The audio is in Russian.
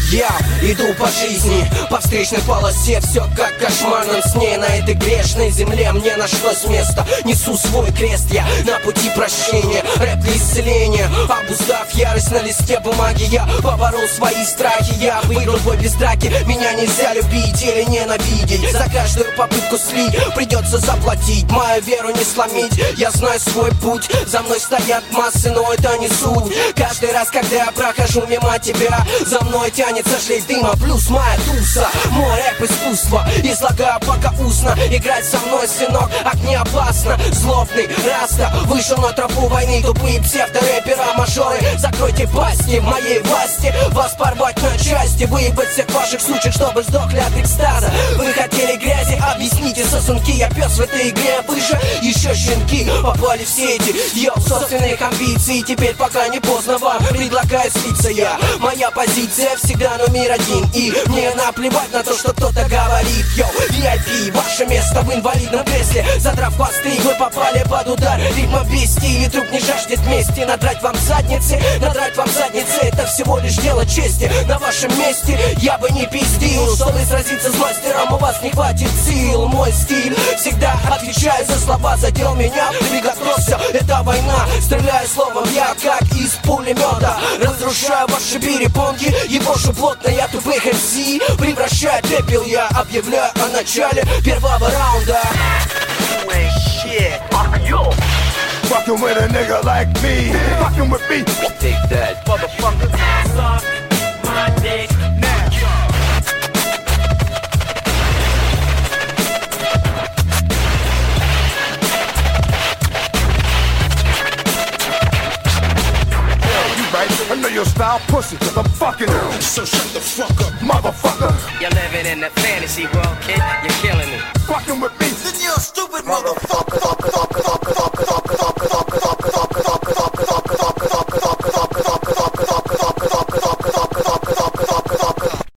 Я иду по жизни, по встречной полосе, все как в кошмарном сне. На этой грешной земле мне нашлось место. Несу свой крест я на пути прощения, рэп для исцеления. Обуздав ярость на листе бумаги, я поборол свои страхи. Я выиграл бой без драки, меня нельзя любить или ненавидеть. За каждую попытку слить придется заплатить, мою веру не сломить. Я знаю свой путь, за мной стоят массы, но это не суть. Каждый раз, когда я прохожу мимо тебя, за мной тянется шлейф дыма, плюс моя туса. Мой рэп искусство, излагаю пока устно. Играть со мной, сынок, ах, не опасно. Злобный раста вышел на тропу войны. Тупые псевдорэпера, мажоры, закройте пасти, в моей власти вас порвать на части, выебать всех ваших сучек, чтобы сдохли от экстаза. Вы хотели грязи, объясните, сосунки. Я пес в этой игре, вы же еще щенки. Попали в сети, йоу, собственных амбиций. Теперь пока не поздно вам предлагаю слиться я. Моя позиция всегда номер один, и мне наплевать на то, что кто-то говорит. Йоу, VIP, ваше место в инвалидном кресле. Задрав хвосты, вы попали под удар ритма бести. Или труп не жаждет мести. Надрать вам задницы, это всего лишь дело чести. На вашем месте я бы не пиздил, чтобы сразиться с мастером, у вас не хватит сил. Мой стиль всегда отвечаю за слова. Задел меня, приготовься, это война. Стреляю словом я, как из пулемета. Разрушаю ваши перепонки, ебошу плотно я тупых МС. Превращаю пепел, я объявляю о начале первого раунда. Fucking with a nigga like me, fucking with me. Take that, motherfucker. Suck my dick now. I know your style pussy, cause I'm fucking it. So shut the fuck up, motherfucker. You're living in the fantasy world, kid. You're killing me. Fucking with me. then you're a stupid motherfucker.